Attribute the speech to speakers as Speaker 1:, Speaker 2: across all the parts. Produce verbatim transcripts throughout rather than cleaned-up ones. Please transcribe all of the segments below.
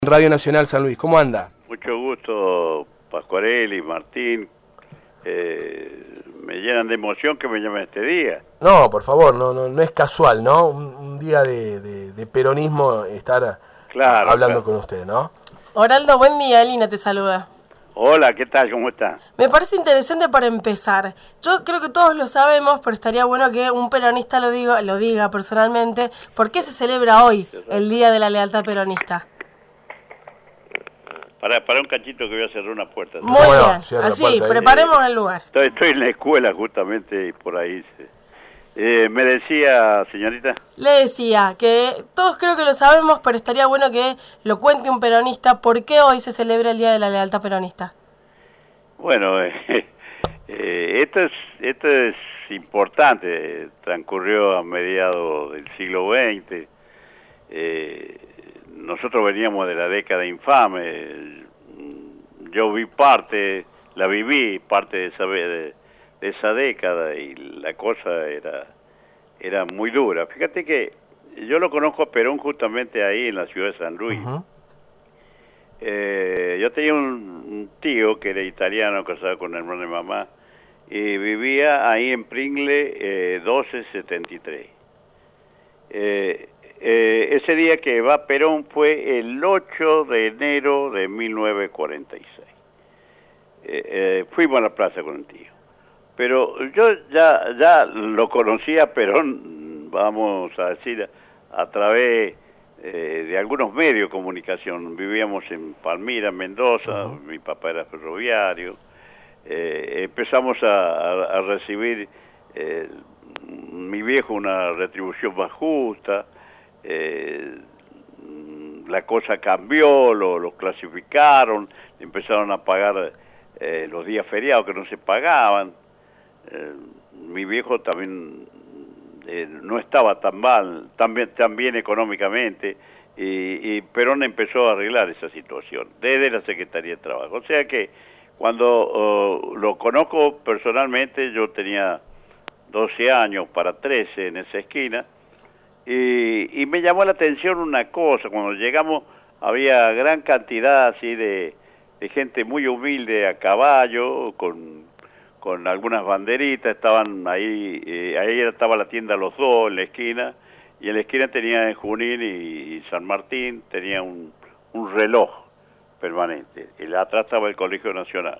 Speaker 1: Radio Nacional San Luis, ¿cómo anda?
Speaker 2: Mucho gusto, Pascuarelli, Martín. Eh, me llenan de emoción que me llamen este día.
Speaker 1: No, por favor, no no, no es casual, ¿no? Un, un día de, de, de peronismo estar
Speaker 2: claro,
Speaker 1: hablando
Speaker 2: claro.
Speaker 1: con usted, ¿no?
Speaker 3: Oraldo, buen día, Lina te saluda.
Speaker 2: Hola, ¿qué tal? ¿Cómo estás?
Speaker 3: Me parece interesante para empezar. Yo creo que todos lo sabemos, pero estaría bueno que un peronista lo diga, lo diga personalmente. ¿Por qué se celebra hoy el Día de la Lealtad Peronista?
Speaker 2: Para, para un cachito que voy a cerrar una puerta.
Speaker 3: Muy
Speaker 1: Bueno,
Speaker 3: bien,
Speaker 1: cierra la
Speaker 3: así,
Speaker 1: puerta ahí.
Speaker 3: preparemos el lugar.
Speaker 2: Estoy, estoy en la escuela justamente y por ahí. se- Eh, me decía, señorita.
Speaker 3: Le decía que todos creo que lo sabemos, pero estaría bueno que lo cuente un peronista. ¿Por qué hoy se celebra el Día de la Lealtad Peronista?
Speaker 2: Bueno, eh, eh, esto es esto es importante. Transcurrió a mediados del siglo veinte. Eh, nosotros veníamos de la década infame. Yo vi parte, la viví parte de esa de, de esa década y la cosa era era muy dura. Fíjate que yo lo conozco a Perón justamente ahí en la ciudad de San Luis.
Speaker 1: Uh-huh.
Speaker 2: Eh, yo tenía un, un tío que era italiano, casado con el hermano de mamá, y vivía ahí en Pringle eh, doce setenta y tres. Eh, eh, ese día que va Perón fue el ocho de enero de mil novecientos cuarenta y seis. Eh, eh, fuimos a la plaza con el tío. Pero yo ya, ya lo conocía a Perón, vamos a decir, a, a través eh, de algunos medios de comunicación. Vivíamos en Palmira, Mendoza, uh-huh. Mi papá era ferroviario. Eh, empezamos a, a, a recibir, eh, mi viejo, una retribución más justa. Eh, la cosa cambió, lo, lo clasificaron, empezaron a pagar eh, los días feriados que no se pagaban. Eh, mi viejo también eh, no estaba tan mal, tan bien, tan bien económicamente, y, y Perón empezó a arreglar esa situación desde la Secretaría de Trabajo. O sea que cuando uh, lo conozco personalmente, yo tenía doce años para trece en esa esquina, y, y me llamó la atención una cosa. Cuando llegamos había gran cantidad así de, de gente muy humilde a caballo, con con algunas banderitas. Estaban ahí, eh, ahí estaba la tienda Los Dos en la esquina, y en la esquina tenía en Junín y, y San Martín, tenía un, un reloj permanente, y atrás estaba el Colegio Nacional.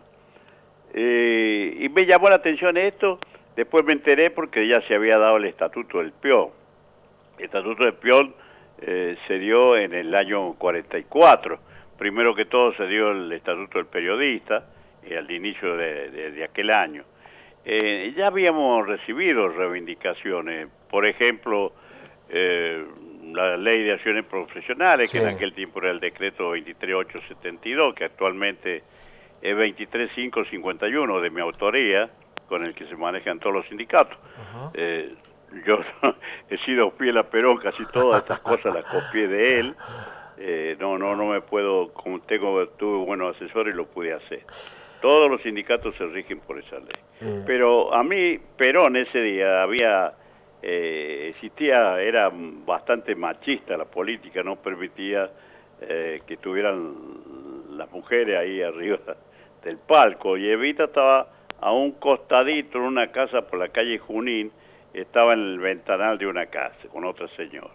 Speaker 2: Eh, y me llamó la atención esto. Después me enteré porque ya se había dado el Estatuto del Peón. El Estatuto del Peón eh, se dio en el año cuarenta y cuatro. Primero que todo se dio el Estatuto del Periodista, eh, al inicio de, de, de aquel año. Eh, ya habíamos recibido reivindicaciones, por ejemplo, eh, la Ley de Acciones Profesionales, sí, que en aquel tiempo era el decreto veintitrés mil ochocientos setenta y dos, que actualmente es veintitrés mil quinientos cincuenta y uno, de mi autoría, con el que se manejan todos los sindicatos. Uh-huh. eh, yo he sido fiel a Perón, casi todas estas cosas las copié de él. Eh, no, no, no me puedo, como tengo, tuve buenos asesores y lo pude hacer. Todos los sindicatos se rigen por esa ley. Eh. Pero a mí, Perón ese día había, eh, existía, era bastante machista la política, no permitía eh, que estuvieran las mujeres ahí arriba del palco. Y Evita estaba a un costadito en una casa por la calle Junín, estaba en el ventanal de una casa con otra señora.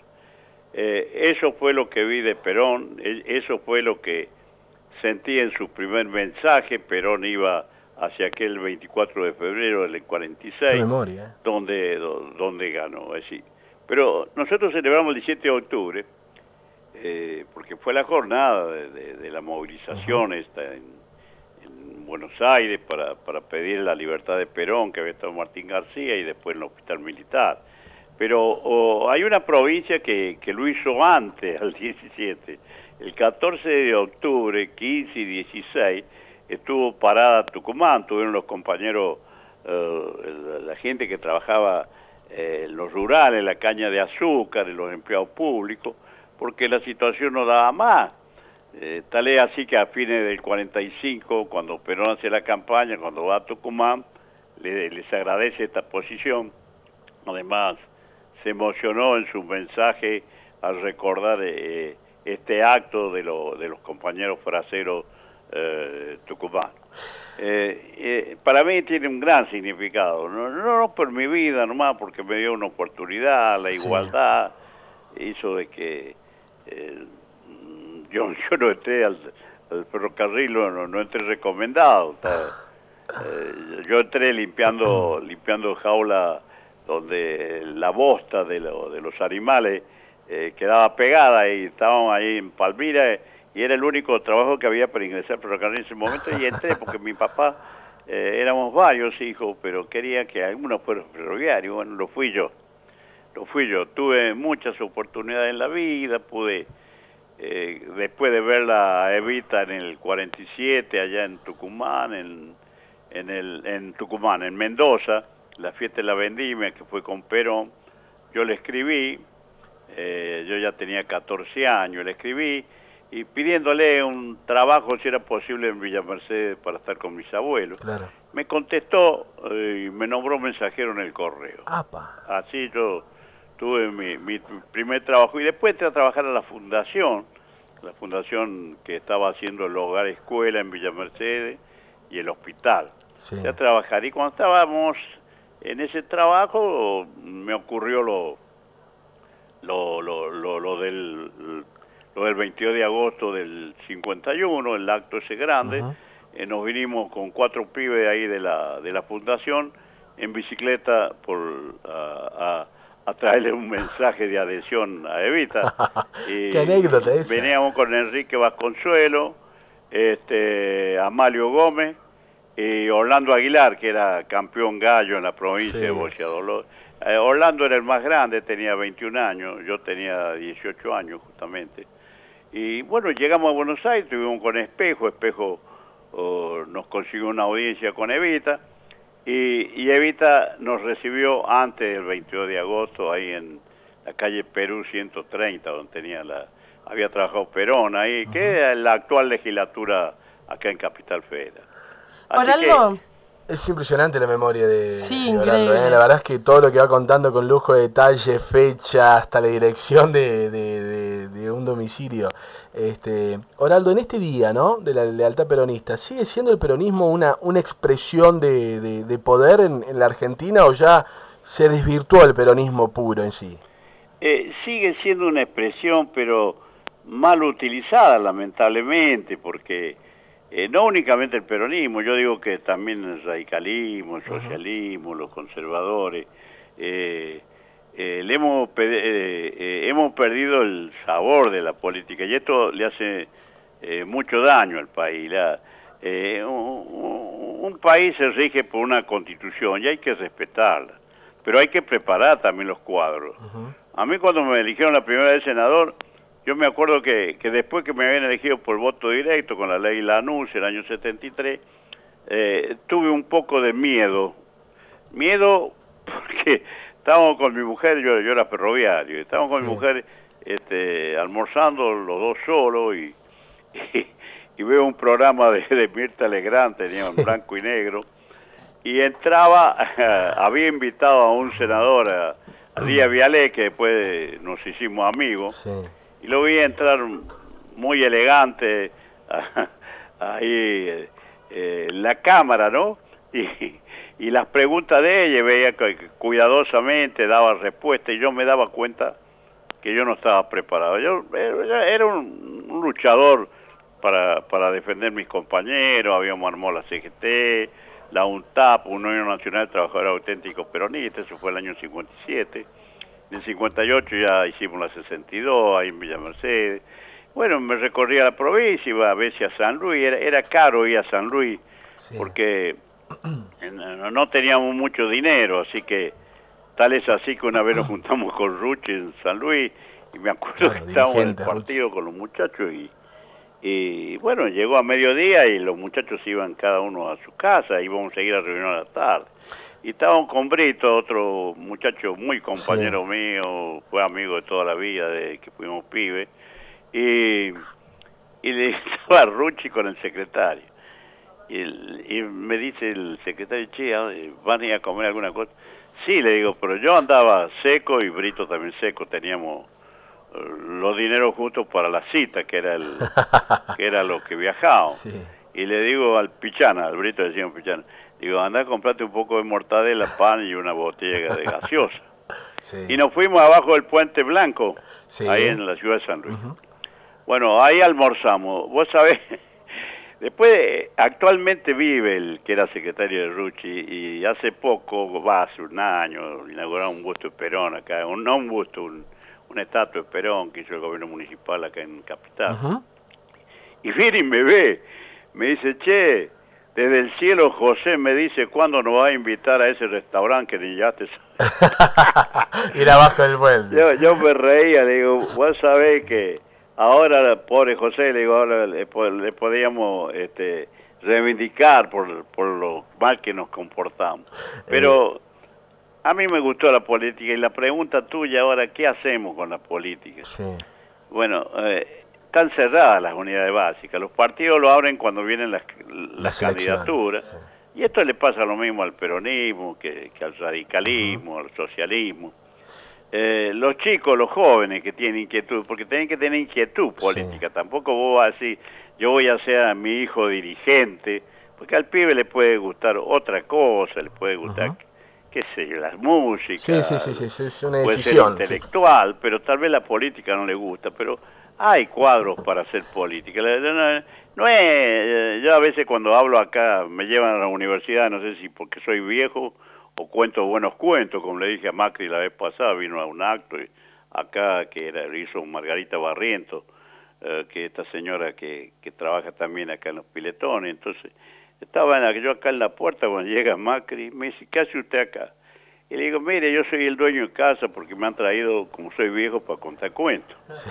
Speaker 2: Eh, eso fue lo que vi de Perón, eso fue lo que sentí en su primer mensaje. Perón iba hacia aquel veinticuatro de febrero del cuarenta y seis, memoria, ¿eh? donde, donde ganó. Es decir, pero nosotros celebramos el diecisiete de octubre, eh, porque fue la jornada de, de, de la movilización uh-huh. esta en, en Buenos Aires para, para pedir la libertad de Perón, que había estado Martín García, y después en el hospital militar. Pero oh, hay una provincia que, que lo hizo antes, al diecisiete. El catorce de octubre, quince y dieciséis, estuvo parada Tucumán. Tuvieron los compañeros, uh, la gente que trabajaba eh, en los rurales, la caña de azúcar, en los empleados públicos, porque la situación no daba más. Eh, tal es así que a fines del cuarenta y cinco, cuando Perón hace la campaña, cuando va a Tucumán, le, les agradece esta posición. Además, se emocionó en su mensaje al recordar eh, este acto de, lo, de los compañeros fraseros eh, tucumanos. Eh, eh, para mí tiene un gran significado, no, no, no por mi vida nomás, porque me dio una oportunidad, la igualdad sí. hizo de que eh, yo, yo no entré al, al ferrocarril, no, no entré recomendado, eh, yo entré limpiando limpiando jaula donde la bosta de, lo, de los animales eh, quedaba pegada, y estábamos ahí en Palmira, y era el único trabajo que había para ingresar al ferrocarril en ese momento, y entré porque mi papá, eh, éramos varios hijos, pero quería que algunos fueran ferroviarios. Bueno, lo fui yo, lo fui yo. Tuve muchas oportunidades en la vida, pude, eh, después de verla a Evita en el cuarenta y siete, allá en Tucumán, en, en, el, en Tucumán, en Mendoza, la fiesta de la vendimia, que fue con Perón, yo le escribí, eh, yo ya tenía catorce años, le escribí, y pidiéndole un trabajo, si era posible, en Villa Mercedes para estar con mis abuelos.
Speaker 1: Claro.
Speaker 2: Me contestó eh, y me nombró mensajero en el correo.
Speaker 1: Apa.
Speaker 2: Así yo tuve mi, mi primer trabajo, y después entré a trabajar a la fundación, la fundación que estaba haciendo el hogar escuela en Villa Mercedes y el hospital.
Speaker 1: Sí.
Speaker 2: Entré a trabajar, y cuando estábamos en ese trabajo me ocurrió lo, lo, lo, lo, lo del... lo del veintidós de agosto del cincuenta y uno, el acto ese grande. Uh-huh. eh, nos vinimos con cuatro pibes ahí de la de la fundación en bicicleta por a, a, a traerle un mensaje de adhesión a Evita. Y
Speaker 1: qué anécdota esa.
Speaker 2: Veníamos con Enrique Vasconsuelo, este, Amalio Gómez y Orlando Aguilar, que era campeón gallo en la provincia sí, de Boceador. Eh, Orlando era el más grande, tenía veintiún años, yo tenía dieciocho años justamente. Y bueno, llegamos a Buenos Aires, estuvimos con Espejo, Espejo oh, nos consiguió una audiencia con Evita, y, y Evita nos recibió antes del veintidós de agosto, ahí en la calle Perú ciento treinta, donde tenía la, había trabajado Perón, ahí, uh-huh. que es la actual legislatura acá en Capital Federal.
Speaker 3: Oraldo.
Speaker 1: Es impresionante la memoria de,
Speaker 3: sí,
Speaker 1: de Orlando, ¿eh? La verdad es que todo lo que va contando con lujo de detalle, fecha, hasta la dirección de, de, de, de un domicilio. Este, Oraldo, en este día, ¿no?, de la lealtad peronista, ¿sigue siendo el peronismo una, una expresión de, de, de poder en, en la Argentina, o ya se desvirtuó el peronismo puro en sí?
Speaker 2: Eh, sigue siendo una expresión, pero mal utilizada, lamentablemente, porque... Eh, no únicamente el peronismo, yo digo que también el radicalismo, el socialismo, uh-huh. los conservadores, eh, eh, le hemos, eh, eh, hemos perdido el sabor de la política, y esto le hace eh, mucho daño al país. La, eh, un, un país se rige por una constitución y hay que respetarla, pero hay que preparar también los cuadros. Uh-huh. A mí, cuando me eligieron la primera vez senador, yo me acuerdo que, que después que me habían elegido por voto directo con la ley Lanús en el año setenta y tres, eh, tuve un poco de miedo. Miedo porque estábamos con mi mujer, yo, yo era ferroviario, estábamos con sí. mi mujer este, almorzando los dos solos, y, y, y veo un programa de, de Mirta Legrand, tenía en blanco y negro, y entraba, había invitado a un senador, a, a Díaz Vialé, que después nos hicimos amigos, sí. y lo vi entrar muy elegante ahí eh, eh, en la cámara, ¿no? Y, y las preguntas de ella, veía que cuidadosamente daba respuesta, y yo me daba cuenta que yo no estaba preparado. Yo era un, un luchador para, para defender mis compañeros, habíamos armado la C G T, la UNTAP, Unión Nacional de Trabajadores Auténticos Peronistas, eso fue el año cincuenta y siete. En el cincuenta y ocho ya hicimos la sesenta y dos, ahí en Villa Mercedes. Bueno, me recorría la provincia, iba a veces a San Luis, era, era caro ir a San Luis, sí. porque no, no teníamos mucho dinero, así que tal es así que una vez nos juntamos con Ruchi en San Luis, y me acuerdo claro, que estábamos en el partido Ruchi. Con los muchachos, y, y bueno, llegó a mediodía y los muchachos iban cada uno a su casa, y íbamos a seguir a reunión a la tarde. Y estábamos con Brito, otro muchacho muy compañero sí. mío, fue amigo de toda la vida, de que fuimos pibes, y, y le estaba Ruchi con el secretario. Y, el, y me dice el secretario, che, ¿van a ir a comer alguna cosa? Sí, le digo, pero yo andaba seco y Brito también seco, teníamos los dineros justos para la cita, que era el que era lo que viajábamos. Sí. Y le digo al Pichana, al Brito decíamos Pichana, digo, anda a comprarte un poco de mortadela, pan y una botella de gaseosa. Sí. Y nos fuimos abajo del Puente Blanco, sí. ahí en la ciudad de San Luis. Uh-huh. Bueno, ahí almorzamos. Vos sabés, después actualmente vive el que era secretario de Rucci y hace poco, va hace un año, inauguraron un busto de Perón acá, un, no un busto, un, una estatua de Perón que hizo el gobierno municipal acá en Capital. Uh-huh. Y viene y me ve, me dice, che, desde el cielo José me dice cuándo nos va a invitar a ese restaurante que ni ya te
Speaker 1: ir abajo del puente.
Speaker 2: Yo, yo me reía, le digo, vos sabés que ahora, pobre José, le digo, ahora le, le podíamos este, reivindicar por, por lo mal que nos comportamos. Pero eh. a mí me gustó la política y la pregunta tuya ahora, ¿qué hacemos con la política? Sí. Bueno, eh, están cerradas las unidades básicas, los partidos lo abren cuando vienen las, las, las candidaturas, sí. Y esto le pasa lo mismo al peronismo, que, que al radicalismo, uh-huh. al socialismo. Eh, los chicos, los jóvenes que tienen inquietud, porque tienen que tener inquietud política, sí. Tampoco vos vas a decir, yo voy a hacer a mi hijo dirigente, porque al pibe le puede gustar otra cosa, le puede gustar, uh-huh. qué sé yo, las músicas,
Speaker 1: sí, sí, sí, sí, sí, es una
Speaker 2: puede
Speaker 1: decisión,
Speaker 2: ser intelectual, sí. Pero tal vez la política no le gusta, pero hay cuadros para hacer política. No, no es, yo a veces cuando hablo acá me llevan a la universidad, no sé si porque soy viejo o cuento buenos cuentos, como le dije a Macri la vez pasada, vino a un acto y acá que era, hizo Margarita Barrientos, eh, que esta señora que, que trabaja también acá en los piletones, entonces estaba en, yo acá en la puerta cuando llega Macri, me dice, ¿qué hace usted acá? Y le digo, mire, yo soy el dueño de casa porque me han traído, como soy viejo, para contar cuentos. Sí.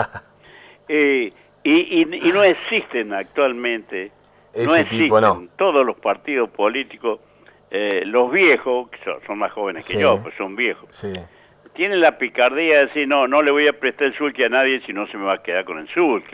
Speaker 2: eh, y, y, y no existen actualmente,
Speaker 1: ese
Speaker 2: no existen
Speaker 1: tipo, no.
Speaker 2: Todos los partidos políticos, eh, los viejos, que son, son más jóvenes que sí. yo, pues son viejos, sí. Tienen la picardía de decir, no, no le voy a prestar el sulky a nadie si no se me va a quedar con el sulky.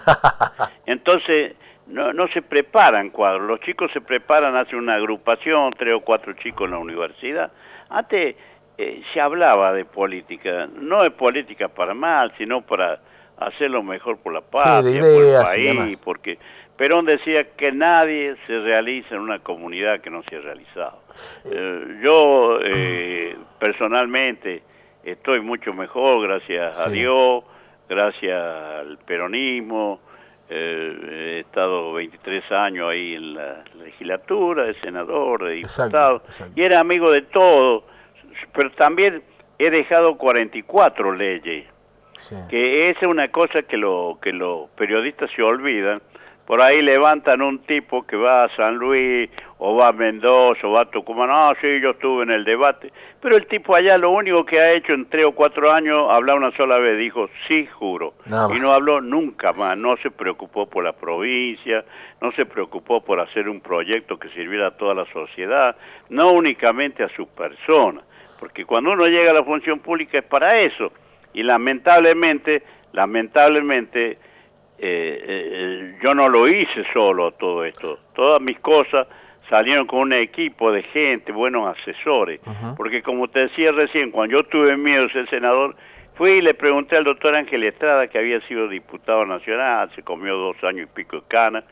Speaker 2: Entonces, no, no se preparan cuadros, los chicos se preparan, hacen una agrupación, tres o cuatro chicos en la universidad. Antes eh, se hablaba de política, no de política para mal, sino para hacerlo mejor por la patria, sí, ideas, por el país, porque Perón decía que nadie se realiza en una comunidad que no se ha realizado. Eh, yo eh, personalmente estoy mucho mejor, gracias sí. a Dios, gracias al peronismo. Eh, he estado veintitrés años ahí en la legislatura, de senador, de diputado, exacto, exacto. Y era amigo de todo, pero también he dejado cuarenta y cuatro leyes, sí. Que esa es una cosa que, lo, que los periodistas se olvidan. Por ahí levantan un tipo que va a San Luis, o va a Mendoza, o va a Tucumán, ah, sí, yo estuve en el debate, pero el tipo allá lo único que ha hecho en tres o cuatro años, hablar una sola vez, dijo, sí, juro, no, y no habló nunca más, no se preocupó por la provincia, no se preocupó por hacer un proyecto que sirviera a toda la sociedad, no únicamente a su persona, porque cuando uno llega a la función pública es para eso, y lamentablemente, lamentablemente, Eh, eh, yo no lo hice solo todo esto, todas mis cosas salieron con un equipo de gente, buenos asesores, uh-huh. Porque como te decía recién, cuando yo tuve miedo de ser senador, fui y le pregunté al doctor Ángel Estrada, que había sido diputado nacional, se comió dos años y pico de cana,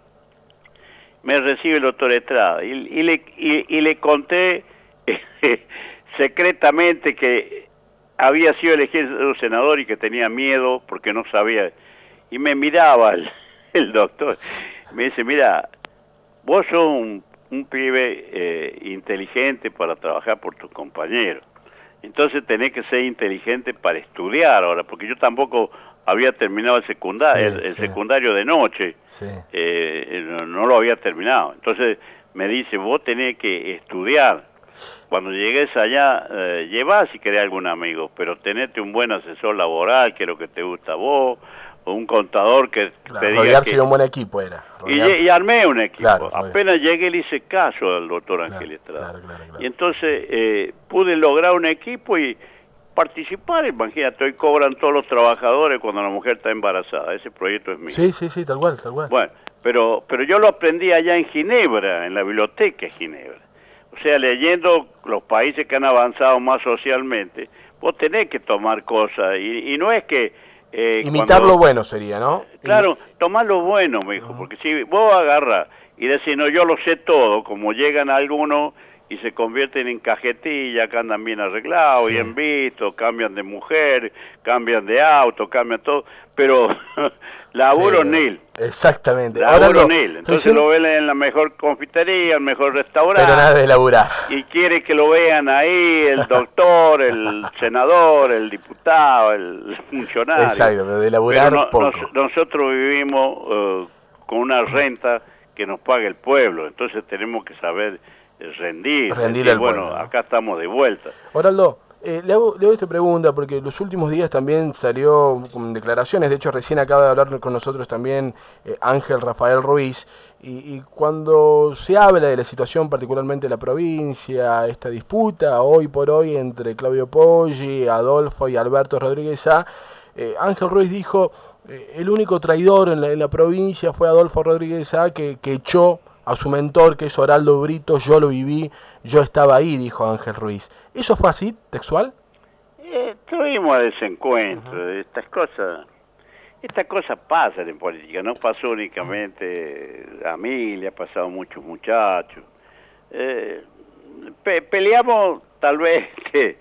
Speaker 2: me recibe el doctor Estrada, y, y, le, y, y le conté eh, secretamente que había sido elegido senador y que tenía miedo porque no sabía. Y me miraba el, el doctor, me dice, mira, vos sos un, un pibe eh, inteligente para trabajar por tus compañeros, entonces tenés que ser inteligente para estudiar ahora, porque yo tampoco había terminado el secundario, sí, el, el sí. secundario de noche, sí. eh, no, no lo había terminado, entonces me dice, vos tenés que estudiar, cuando llegues allá, eh, llevá si querés algún amigo, pero tenete un buen asesor laboral, que es lo que te gusta a vos, o un contador que
Speaker 1: claro, te diga que... un buen equipo era.
Speaker 2: Y, y armé un equipo. Claro, apenas llegué le hice caso al doctor claro, Ángel Estrada. Claro, claro, claro. Y entonces eh, pude lograr un equipo y participar. Imagínate, hoy cobran todos los trabajadores cuando la mujer está embarazada. Ese proyecto es mío.
Speaker 1: Sí, sí, sí, tal cual, tal cual.
Speaker 2: Bueno, pero, pero yo lo aprendí allá en Ginebra, en la biblioteca de Ginebra. O sea, leyendo los países que han avanzado más socialmente, vos tenés que tomar cosas. Y, y no es que Eh,
Speaker 1: Imitar
Speaker 2: cuando,
Speaker 1: lo bueno sería, ¿no?
Speaker 2: Claro, tomar lo bueno, me dijo, uh-huh. porque si vos agarras y decís, no, yo lo sé todo, como llegan algunos y se convierten en cajetilla, que andan bien arreglados, sí. bien vistos, cambian de mujer, cambian de auto, cambian todo, pero laburo
Speaker 1: sí,
Speaker 2: nil.
Speaker 1: Exactamente.
Speaker 2: Laburo nil. Entonces recién... lo ven en la mejor confitería, el mejor restaurante.
Speaker 1: Pero nada de laburar.
Speaker 2: Y quiere que lo vean ahí el doctor, el senador, el diputado, el funcionario.
Speaker 1: Exacto, pero de laburar
Speaker 2: pero no,
Speaker 1: poco.
Speaker 2: Nos, nosotros vivimos uh, con una renta que nos paga el pueblo, entonces tenemos que saber rendir.
Speaker 1: Rendir
Speaker 2: decir,
Speaker 1: al
Speaker 2: bueno,
Speaker 1: pueblo, ¿no?
Speaker 2: Acá estamos de vuelta.
Speaker 1: Oraldo, eh, le, hago, le hago esta pregunta porque los últimos días también salió con declaraciones, de hecho recién acaba de hablar con nosotros también eh, Ángel Rafael Ruiz, y, y cuando se habla de la situación particularmente de la provincia, esta disputa hoy por hoy entre Claudio Poggi, Adolfo y Alberto Rodríguez Sá, eh, Ángel Ruiz dijo, eh, el único traidor en la, en la provincia fue Adolfo Rodríguez Sá, que, que echó a su mentor, que es Oraldo Brito. Yo lo viví, yo estaba ahí, dijo Ángel Ruiz. ¿Eso fue así, textual?
Speaker 2: Eh, tuvimos desencuentro, uh-huh. estas cosas, estas cosas pasan en política, no pasó únicamente a mí, le ha pasado a muchos muchachos. Eh, pe peleamos tal vez que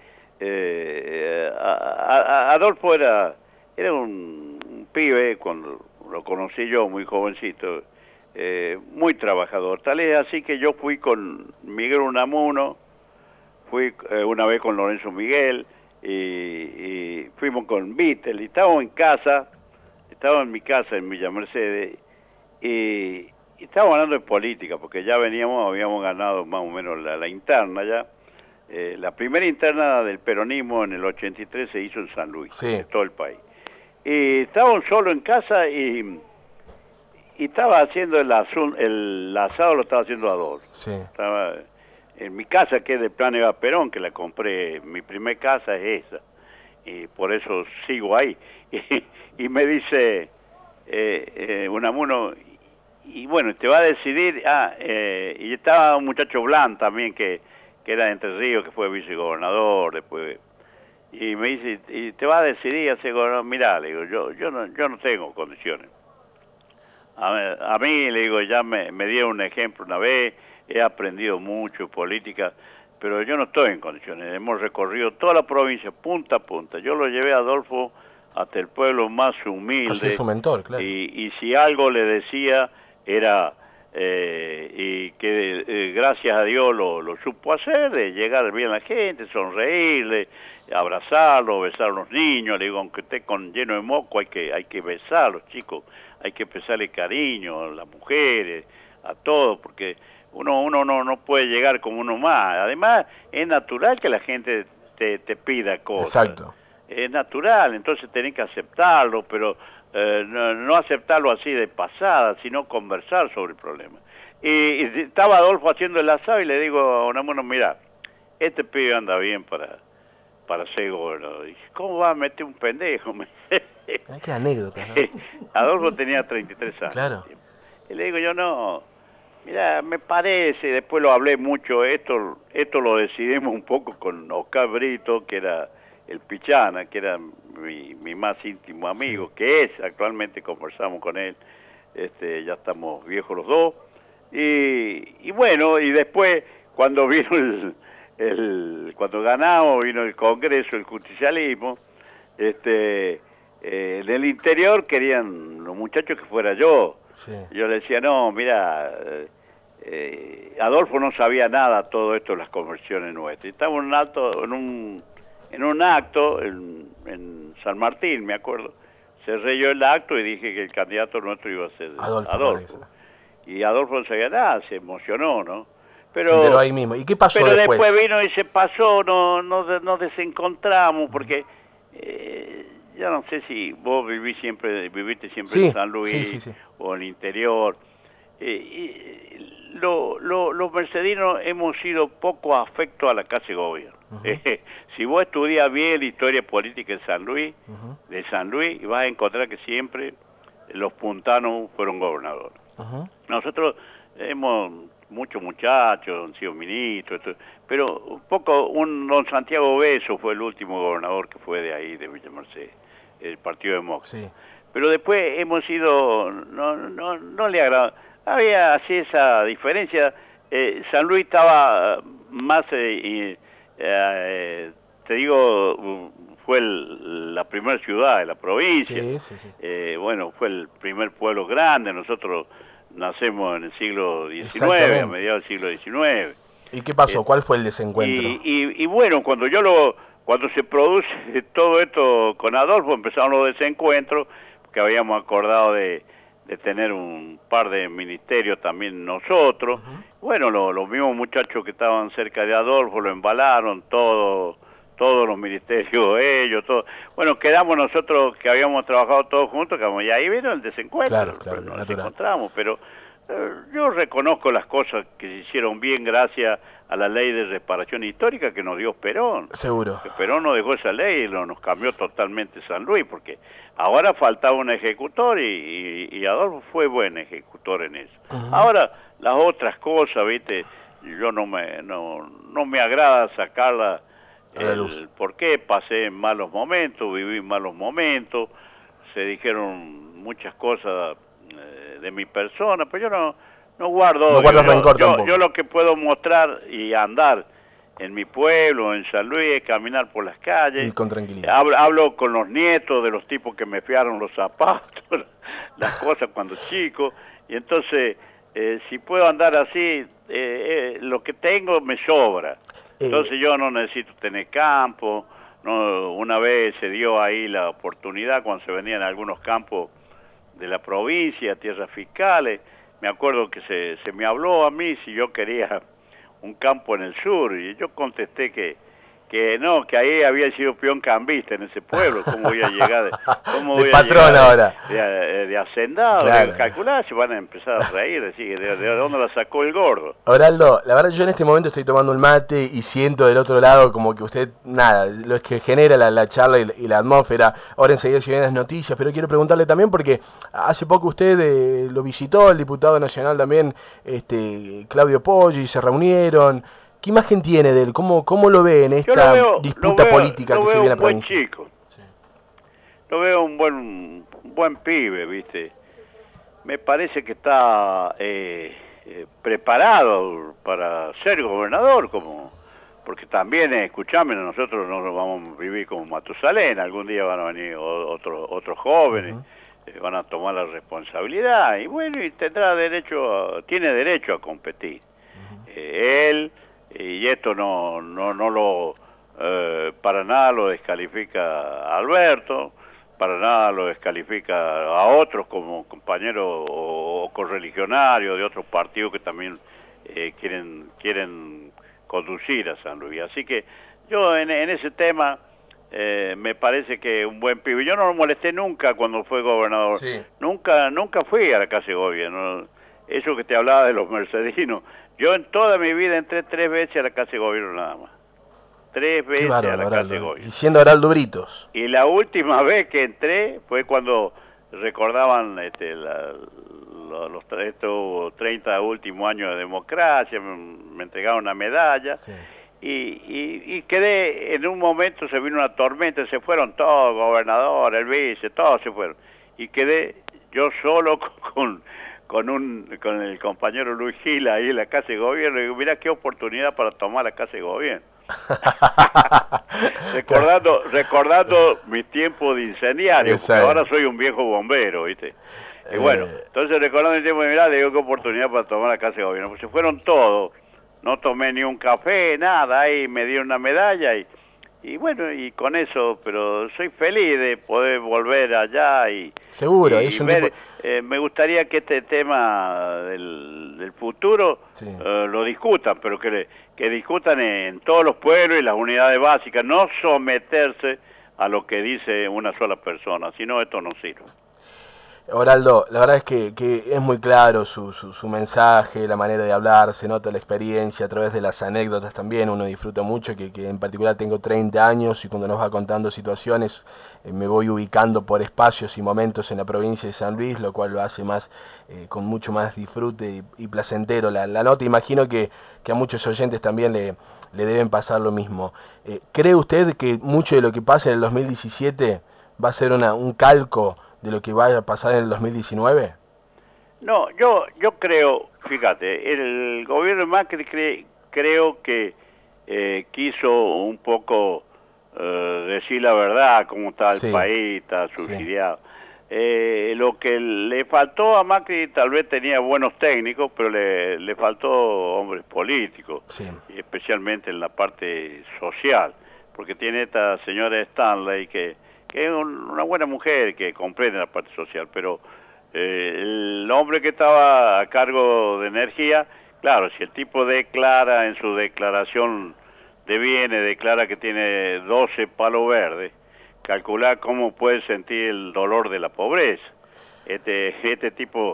Speaker 2: eh, a, a, Adolfo era, era un, un pibe, cuando lo conocí yo, muy jovencito, Eh, muy trabajador, tal es así que yo fui con Miguel Unamuno, fui eh, una vez con Lorenzo Miguel y, y fuimos con Vittel y estábamos en casa, estábamos en mi casa en Villa Mercedes y, y estábamos hablando de política porque ya veníamos, habíamos ganado más o menos la, la interna ya, eh, la primera interna del peronismo en el ochenta y tres se hizo en San Luis,
Speaker 1: sí.
Speaker 2: en todo el país, y estábamos solo en casa y Y estaba haciendo el, azul, el asado, lo estaba haciendo Adolfo.
Speaker 1: Sí.
Speaker 2: Estaba en mi casa, que es de Plan Eva Perón, que la compré, mi primer casa es esa. Y por eso sigo ahí. Y, y me dice eh, eh, Unamuno, y, y bueno, te va a decidir... Ah, eh, y estaba un muchacho Blanc también, que, que era de Entre Ríos, que fue vicegobernador, después... Y me dice, y te va a decidir, hace gobernador. Mirá, le digo, yo, yo, no, yo no tengo condiciones. A, a mí, le digo, ya me, me dieron un ejemplo una vez, he aprendido mucho política, pero yo no estoy en condiciones. Hemos recorrido toda la provincia, punta a punta. Yo lo llevé a Adolfo hasta el pueblo más humilde.
Speaker 1: Así es su mentor, claro.
Speaker 2: Y, y si algo le decía, era, eh, y que eh, gracias a Dios lo, lo supo hacer, de llegar bien a la gente, sonreírle, abrazarlo, besar a los niños. Le digo, aunque esté con lleno de moco, hay que, hay que besar a los chicos. Hay que expresarle cariño a las mujeres, a todos, porque uno uno no, no puede llegar como uno más. Además, es natural que la gente te, te pida cosas.
Speaker 1: Exacto.
Speaker 2: Es natural, entonces tenés que aceptarlo, pero eh, no, no aceptarlo así de pasada, sino conversar sobre el problema. Y, y estaba Adolfo haciendo el asado y le digo a Unamuno, mira, este pibe anda bien para... para ser gobernador. Dije, ¿cómo va a meter un pendejo?
Speaker 1: Qué anécdota, ¿no?
Speaker 2: Adolfo tenía treinta y tres años.
Speaker 1: Claro.
Speaker 2: Y le digo yo, no, mira, me parece, después lo hablé mucho, esto esto lo decidimos un poco con Oscar Brito, que era el Pichana, que era mi, mi más íntimo amigo, sí. que es, actualmente conversamos con él, este ya estamos viejos los dos, y, y bueno, y después, cuando vino el... El, cuando ganamos, vino el Congreso, el justicialismo, este, eh, en el interior querían los muchachos que fuera yo. Sí. Yo le decía, no, mira, eh, Adolfo no sabía nada todo esto de las conversiones nuestras. Estábamos en un acto, en un, en un acto en, en San Martín, me acuerdo. Cerré yo el acto y dije que el candidato nuestro iba a ser
Speaker 1: Adolfo.
Speaker 2: Adolfo. Y Adolfo no sabía nada, se emocionó, ¿no?
Speaker 1: Pero, se enteró ahí mismo. ¿Y qué pasó
Speaker 2: pero
Speaker 1: después?
Speaker 2: Pero después vino y se pasó, no, no, nos desencontramos, porque eh, ya no sé si vos vivís siempre, viviste siempre
Speaker 1: sí,
Speaker 2: en San Luis
Speaker 1: sí, sí, sí.
Speaker 2: o en el interior. Eh, y lo, lo, los mercedinos hemos sido poco afectos a la casa de gobierno. Uh-huh. eh, si vos estudias bien la historia política de San Luis, uh-huh. de San Luis, vas a encontrar que siempre los puntanos fueron gobernadores. Uh-huh. Nosotros hemos... muchos muchachos han sido ministros, esto, pero un poco, un don Santiago Beso fue el último gobernador que fue de ahí, de Villa Mercedes. el Partido Demócrata.
Speaker 1: Sí.
Speaker 2: Pero después hemos ido, no, no, no le agrada, había así esa diferencia. eh, San Luis estaba más, eh, eh, te digo, fue el, la primera ciudad de la provincia.
Speaker 1: Sí, sí, sí.
Speaker 2: Eh, bueno, fue el primer pueblo grande. Nosotros nacemos en el siglo diecinueve, a mediados del siglo diecinueve.
Speaker 1: ¿Y qué pasó?
Speaker 2: Eh,
Speaker 1: ¿Cuál fue el desencuentro?
Speaker 2: Y, y, y bueno, cuando yo lo, cuando se produce todo esto con Adolfo, empezaron los desencuentros, que habíamos acordado de, de tener un par de ministerios también nosotros. Uh-huh. Bueno, lo, los mismos muchachos que estaban cerca de Adolfo lo embalaron, todo, todos los ministerios, ellos, todo. Bueno, quedamos nosotros que habíamos trabajado todos juntos, que y ahí vino el desencuentro,
Speaker 1: claro, claro,
Speaker 2: nos
Speaker 1: natural.
Speaker 2: encontramos, pero eh, yo reconozco las cosas que se hicieron bien gracias a la ley de reparación histórica que nos dio Perón.
Speaker 1: Seguro.
Speaker 2: Que Perón nos dejó esa ley y lo, nos cambió totalmente San Luis, porque ahora faltaba un ejecutor y, y, y Adolfo fue buen ejecutor en eso. Uh-huh. Ahora, las otras cosas, viste, yo no me no, no me agrada sacarla el por qué pasé malos momentos, viví malos momentos, se dijeron muchas cosas eh, de mi persona, pero yo no no guardo,
Speaker 1: no guardo
Speaker 2: yo,
Speaker 1: rencor
Speaker 2: yo,
Speaker 1: tampoco.
Speaker 2: Yo lo que puedo mostrar y andar en mi pueblo, en San Luis, caminar por las calles.
Speaker 1: Y con tranquilidad.
Speaker 2: Hablo, hablo con los nietos de los tipos que me fiaron los zapatos, las cosas cuando chico. Y entonces, eh, si puedo andar así, eh, eh, lo que tengo me sobra. Entonces yo no necesito tener campo. No, una vez se dio ahí la oportunidad cuando se venían algunos campos de la provincia, tierras fiscales. Me acuerdo que se, se me habló a mí si yo quería un campo en el sur, y yo contesté que que no, que ahí había sido peón cambista en ese pueblo. ¿Cómo voy a llegar de, cómo
Speaker 1: de
Speaker 2: voy
Speaker 1: patrón
Speaker 2: a llegar
Speaker 1: ahora?
Speaker 2: De, de, de hacendado,
Speaker 1: claro.
Speaker 2: De calcular, se van a empezar a reír, decir, ¿de, de dónde la sacó el gordo?
Speaker 1: Oraldo, la verdad yo en este momento estoy tomando un mate y siento del otro lado como que usted, nada, lo que genera la, la charla y la, y la atmósfera. Ahora enseguida se vienen las noticias, pero quiero preguntarle también porque hace poco usted eh, lo visitó, el diputado nacional también, este Claudio Poggi, se reunieron. ¿Qué imagen tiene de él? ¿Cómo, cómo lo ve en esta veo, disputa
Speaker 2: veo,
Speaker 1: política que se viene en la provincia?
Speaker 2: Lo veo un buen chico. Sí. Lo veo un buen, un buen pibe, ¿viste? Me parece que está eh, eh, preparado para ser gobernador, como porque también, eh, escuchame, nosotros no vamos a vivir como Matusalén, algún día van a venir otros otros jóvenes, uh-huh. eh, van a tomar la responsabilidad, y bueno, y tendrá derecho, a, tiene derecho a competir. Uh-huh. Eh, él... y esto no no no lo eh, para nada lo descalifica a Alberto, para nada lo descalifica a otros como compañeros o, o correligionarios de otros partidos que también eh, quieren quieren conducir a San Luis. Así que yo en, en ese tema eh, me parece que un buen pibe. Yo no lo molesté nunca cuando fue gobernador.
Speaker 1: Sí. Nunca
Speaker 2: nunca fui a la casa de gobierno. Eso que te hablaba de los mercedinos. Yo en toda mi vida entré tres veces a la Casa de Gobierno nada más. Tres veces
Speaker 1: bárbaro,
Speaker 2: a la
Speaker 1: Oraldo.
Speaker 2: Casa de Gobierno.
Speaker 1: Y siendo Oraldo Britos.
Speaker 2: Y la última vez que entré fue cuando recordaban este, la, los, los estos treinta últimos años de democracia, me, me entregaron una medalla. Sí. Y, y, y quedé, en un momento se vino una tormenta, se fueron todos, gobernador, el vice, todos se fueron. Y quedé yo solo con... con un con el compañero Luis Gil ahí en la Casa de Gobierno, y digo, mirá qué oportunidad para tomar la Casa de Gobierno. recordando recordando mis tiempos de incendiario, porque ahora soy un viejo bombero, ¿viste? Y bueno, eh... entonces recordando el tiempo de mirá, digo, qué oportunidad para tomar la Casa de Gobierno. Pues se fueron todos, no tomé ni un café, nada, ahí me dieron una medalla y Y bueno, y con eso, pero soy feliz de poder volver allá y,
Speaker 1: seguro,
Speaker 2: y
Speaker 1: es un
Speaker 2: ver,
Speaker 1: tipo...
Speaker 2: eh, me gustaría que este tema del, del futuro sí. eh, lo discutan, pero que, que discutan en todos los pueblos y las unidades básicas, no someterse a lo que dice una sola persona, si no esto no sirve.
Speaker 1: Oraldo, la verdad es que, que es muy claro su, su, su mensaje, la manera de hablar, se nota la experiencia a través de las anécdotas también, uno disfruta mucho, que, que en particular tengo treinta años y cuando nos va contando situaciones eh, me voy ubicando por espacios y momentos en la provincia de San Luis, lo cual lo hace más eh, con mucho más disfrute y, y placentero la, la nota. Imagino que, que a muchos oyentes también le, le deben pasar lo mismo. Eh, ¿Cree usted que mucho de lo que pasa en el dos mil diecisiete va a ser una, un calco de lo que vaya a pasar en el dos mil diecinueve?
Speaker 2: No, yo yo creo, fíjate, el gobierno de Macri cre, creo que eh, quiso un poco eh, decir la verdad, cómo está el
Speaker 1: Sí.
Speaker 2: país, está subsidiado. Sí. Eh, lo que le faltó a Macri, tal vez tenía buenos técnicos, pero le, le faltó hombres políticos,
Speaker 1: Sí.
Speaker 2: y especialmente en la parte social, porque tiene esta señora Stanley que, que es un, una buena mujer que comprende la parte social, pero eh, el hombre que estaba a cargo de energía, claro, si el tipo declara en su declaración de bienes, declara que tiene doce palos verdes, calcular cómo puede sentir el dolor de la pobreza. Este este tipo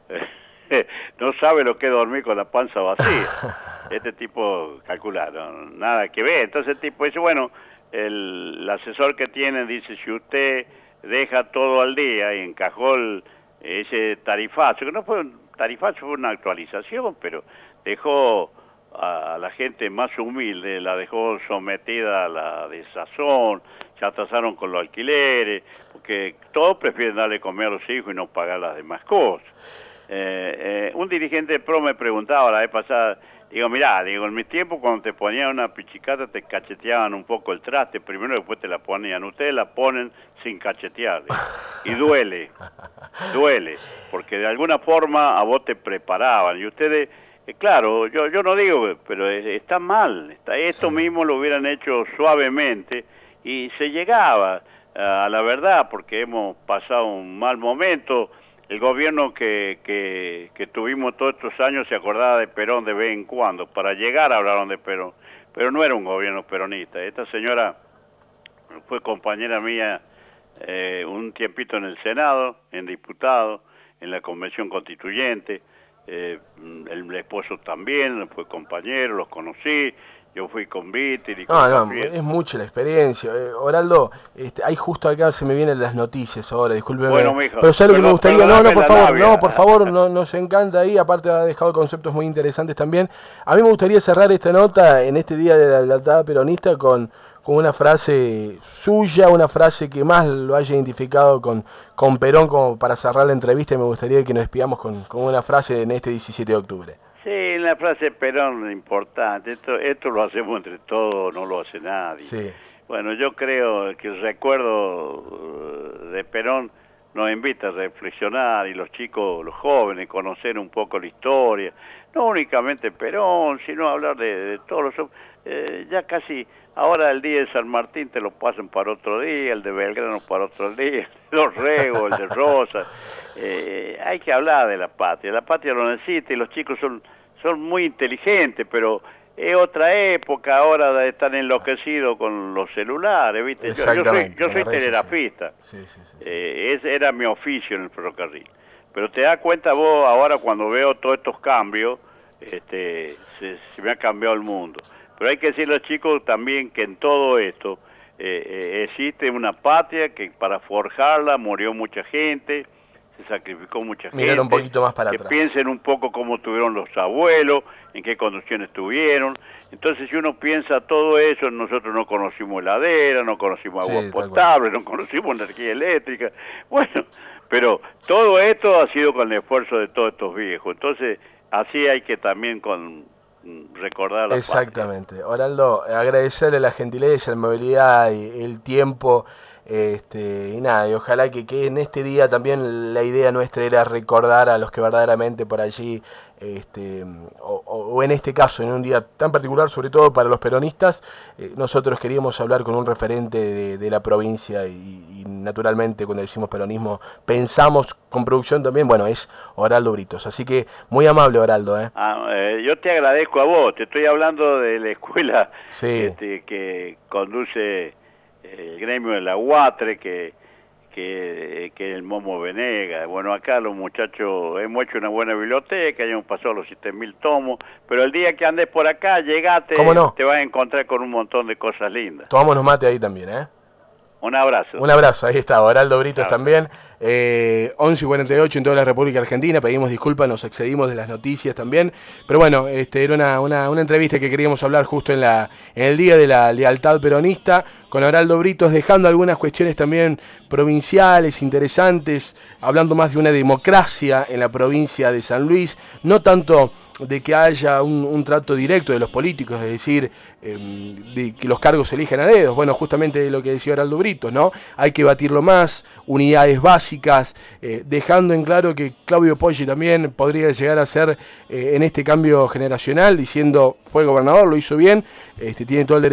Speaker 2: eh, no sabe lo que es dormir con la panza vacía. Este tipo, calcular, no, nada que ver. Entonces el tipo dice, bueno, el, el asesor que tiene dice, si usted deja todo al día y encajó el, ese tarifazo, que no fue un tarifazo, fue una actualización, pero dejó a la gente más humilde, la dejó sometida a la desazón, se atrasaron con los alquileres, porque todos prefieren darle comer a los hijos y no pagar las demás cosas. Eh, eh, un dirigente de PRO me preguntaba la vez pasada, digo, mirá, digo, en mi tiempo cuando te ponían una pichicata te cacheteaban un poco el traste, primero y después te la ponían, ustedes la ponen sin cachetear, digo, y duele, duele, porque de alguna forma a vos te preparaban, y ustedes... Claro, yo yo no digo, pero está mal. Está, esto sí. mismo lo hubieran hecho suavemente y se llegaba a la verdad, porque hemos pasado un mal momento. El gobierno que, que, que tuvimos todos estos años se acordaba de Perón de vez en cuando. Para llegar hablaron de Perón, pero no era un gobierno peronista. Esta señora fue compañera mía eh, un tiempito en el Senado, en diputado, en la Convención Constituyente. Eh, el esposo también fue compañero, los conocí, yo fui con Víter y
Speaker 1: no, no, es mucha la experiencia. eh, Oraldo, este, ahí justo acá se me vienen las noticias ahora, discúlpeme,
Speaker 2: bueno, mijo,
Speaker 1: pero ¿sabes lo que me gustaría? No, no, por favor,
Speaker 2: labia.
Speaker 1: no, por favor, no, nos encanta ahí, aparte ha dejado conceptos muy interesantes también. A mí me gustaría cerrar esta nota en este día de la lealtad peronista con con una frase suya, una frase que más lo haya identificado con, con Perón, como para cerrar la entrevista, y me gustaría que nos despidamos con, con una frase en este diecisiete de octubre.
Speaker 2: Sí, la frase de Perón es importante, esto, esto lo hacemos entre todos, no lo hace nadie.
Speaker 1: Sí.
Speaker 2: Bueno, yo creo que el recuerdo de Perón nos invita a reflexionar, y los chicos, los jóvenes, conocer un poco la historia, no únicamente Perón, sino hablar de, de todos los... Eh, ya casi... Ahora el día de San Martín te lo pasan para otro día, el de Belgrano para otro día, el de Los Regos, el de Rosas. Eh, hay que hablar de la patria, la patria lo necesita, y los chicos son, son muy inteligentes, pero es otra época, ahora están enloquecidos con los celulares, ¿viste? Yo, yo soy, yo soy telegrafista, sí, sí, sí, sí. Eh, ese era mi oficio en el ferrocarril. Pero te das cuenta vos, ahora cuando veo todos estos cambios, este, se, se me ha cambiado el mundo. Pero hay que decirle a los chicos también que en todo esto eh, eh, existe una patria que para forjarla murió mucha gente, se sacrificó mucha gente.
Speaker 1: Mirar un poquito más para
Speaker 2: que
Speaker 1: atrás.
Speaker 2: Piensen un poco cómo tuvieron los abuelos, en qué condiciones tuvieron. Entonces, si uno piensa todo eso, nosotros no conocimos heladera, no conocimos agua sí, potable, no conocimos energía eléctrica. Bueno, pero todo esto ha sido con el esfuerzo de todos estos viejos. Entonces, así hay que también con recordar la
Speaker 1: exactamente. Patria. Oraldo, agradecerle la gentileza, la movilidad y el tiempo, este, y nada, y ojalá que, que en este día también la idea nuestra era recordar a los que verdaderamente por allí, este, o, o en este caso, en un día tan particular, sobre todo para los peronistas, eh, nosotros queríamos hablar con un referente de, de la provincia y, y naturalmente cuando decimos peronismo pensamos con producción también, bueno, es Oraldo Britos, así que muy amable Oraldo. ¿eh?
Speaker 2: Ah, eh, yo te agradezco a vos, te estoy hablando de la escuela
Speaker 1: sí.
Speaker 2: este, que conduce el gremio de la UATRE, que que, que el Momo Venegas. Bueno, acá los muchachos hemos hecho una buena biblioteca, ya hemos pasado los siete mil tomos, pero el día que andes por acá, llegate,
Speaker 1: no?
Speaker 2: te vas a encontrar con un montón de cosas lindas.
Speaker 1: Tomámonos mate ahí también, ¿eh?
Speaker 2: Un abrazo.
Speaker 1: Un abrazo, ahí está, Oraldo Britos también. eh, once cuarenta y ocho en toda la República Argentina. Pedimos disculpas, nos excedimos de las noticias también. Pero bueno, este, era una, una, una entrevista que queríamos hablar justo en, la, en el Día de la Lealtad Peronista, con Oraldo Britos, dejando algunas cuestiones también provinciales, interesantes, hablando más de una democracia en la provincia de San Luis, no tanto de que haya un, un trato directo de los políticos, es decir, eh, de que los cargos se elijan a dedos. Bueno, justamente lo que decía Oraldo Britos, ¿no? Hay que batirlo más, unidades básicas, eh, dejando en claro que Claudio Poggi también podría llegar a ser eh, en este cambio generacional, diciendo, fue gobernador, lo hizo bien, este, tiene todo el derecho